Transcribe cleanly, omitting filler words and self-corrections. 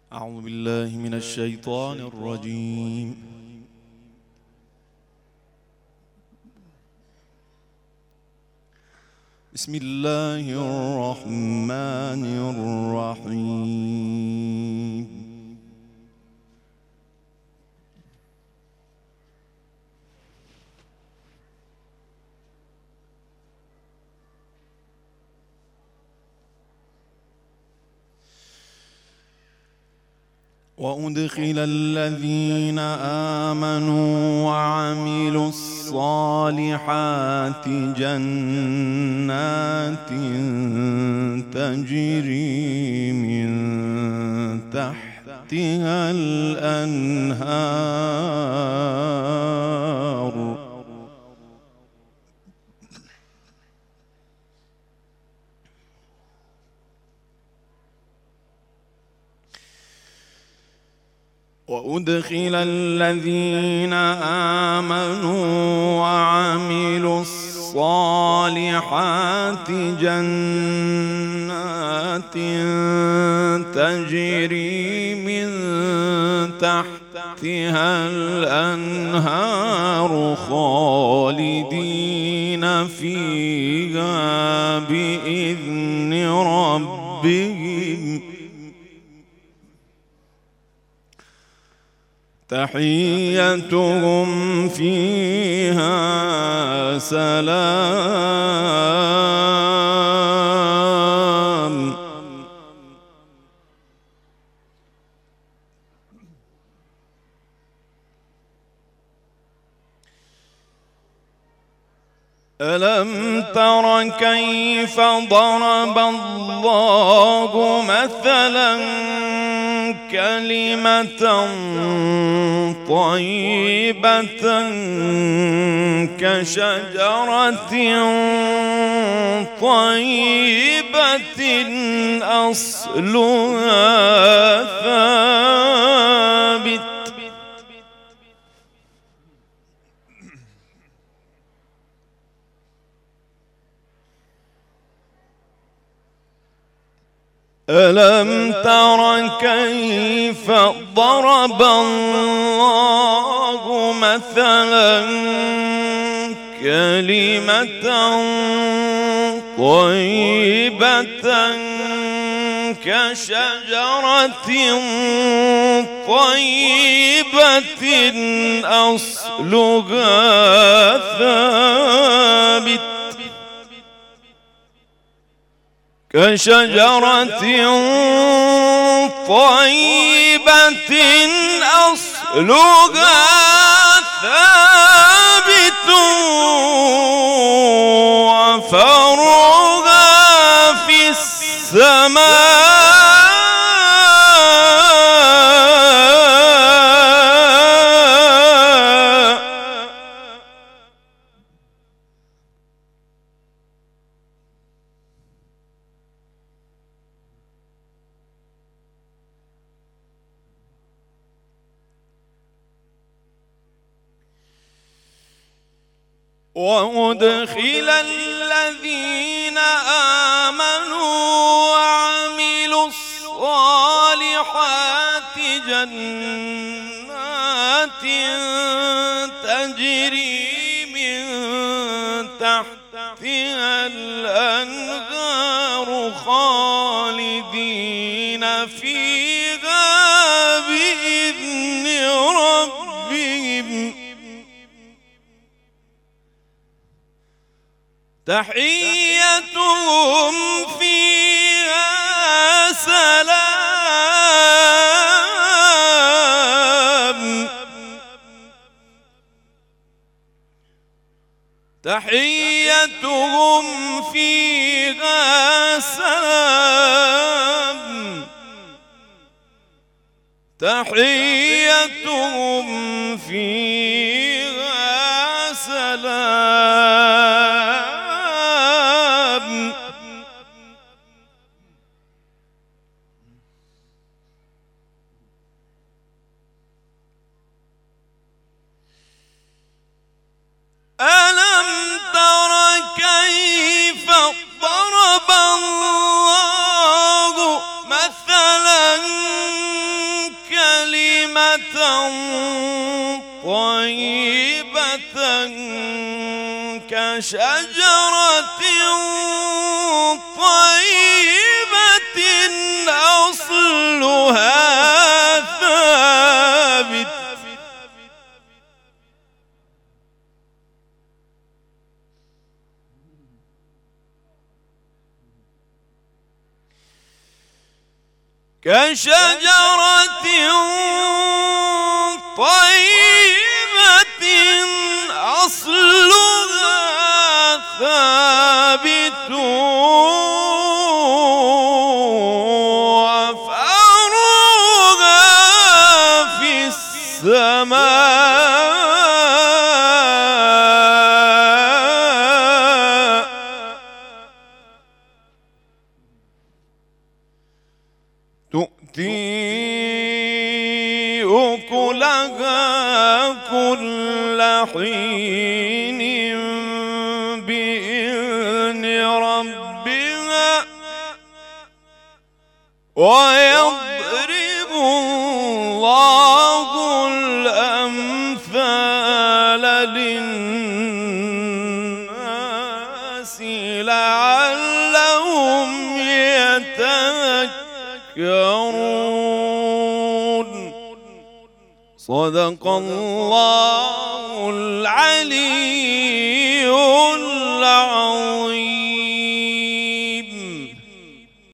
أعوذ بالله من الشيطان الرجيم. بسم الله الرحمن الرحيم. وأدخل الذين آمنوا وعملوا الصالحات جنات تجري من تحتها الأنهار وأدخل الذين آمنوا وعملوا الصالحات جنات تجري من تحتها الأنهار خالدين فيها بإذن ربهم تحيتهم فيها سلام. ألم تر كيف ضرب الله مثلا كلمة طيبة كشجرة طيبة أصلها ثابت ألم تر كيف ضرب الله مثلا كلمة طيبة كشجرة طيبة أصلها ثابت كشجرة طيبة أصلها ثابت وفرعها في السماء وأدخل الذين آمنوا وعملوا الصالحات جنات تجري من تحتها الأنهار خالدين فيها بإذن ربهم تحيتهم فيها سلام تحيتهم فيها سلام تحيتهم فيها سلام. ألم تر كيف ضرب الله مثلا طيبة كشجرة طيبة أصلها ثابت كشجرة طيبة أصلها ثابت وفرعها في السماء تؤتي أكلها كل حين بإذن ربها ويضرب الله الأمثال للناس لعلهم يتذكرون. صدق الله العلي